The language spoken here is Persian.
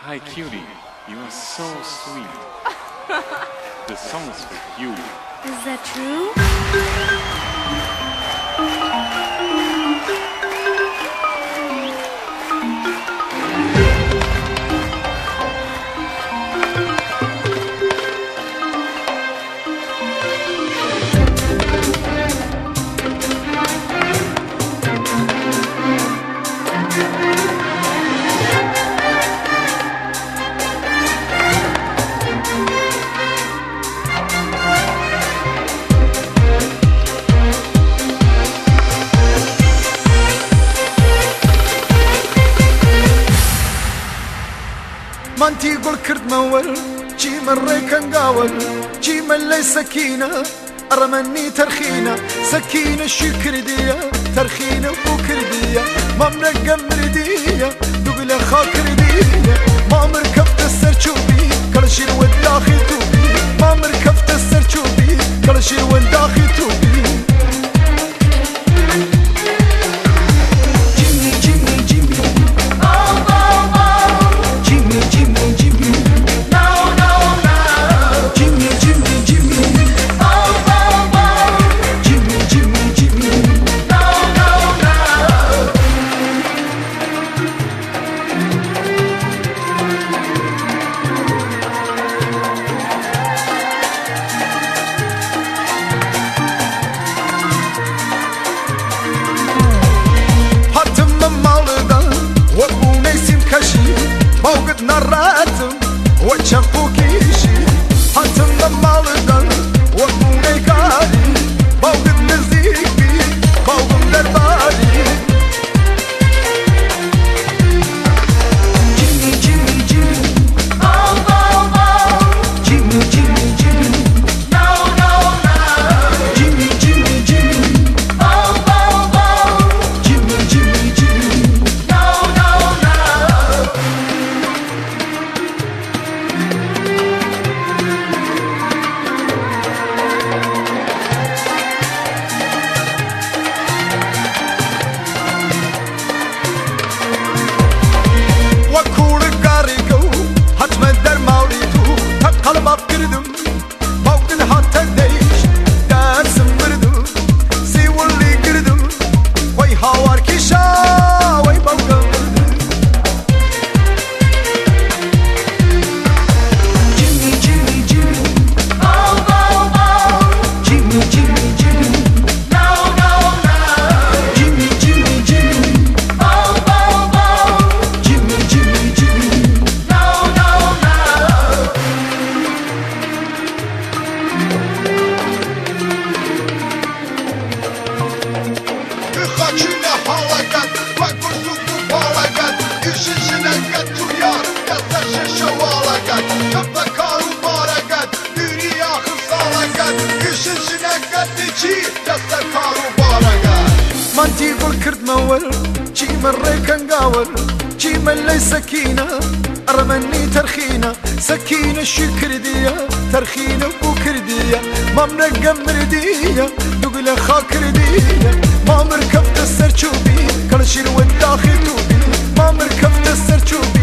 Hi cutie, you are so sweet. The song's for you. Is that true? مانتی گل کرد مول چی من ریکن گاول چی من لی سکینه ارمنی ترخینه سکینه شی کردیه ترخینه بو کردیه مامر گمردیه دوگل خا کردیه مامر کفت سرچوبی کلشیر و داخل توبی مامر کفت سرچوبی کلشیر و داخل توبی موقد نراتم وشفو كيشي حتم لمالدن وابوني كاري موقد نزيك بي موقد درباري جيمي جيمي جيمي باو باو باو جيمي جيمي جيمي نو نو نو جيمي جيمي جيمي باو باو باو جيمي جيمي جيمي نو نو نو مانتی گل کرد مول چی من ریکن گاول چی من لی سکینه ارمنی ترخینه سکینه شی کردیه ترخینه بو کردیه مامر گمردیه دوگل خا کردیه مامر کفت سرچوبی کلشیر و داخل توبی مامر کفت سرچوبی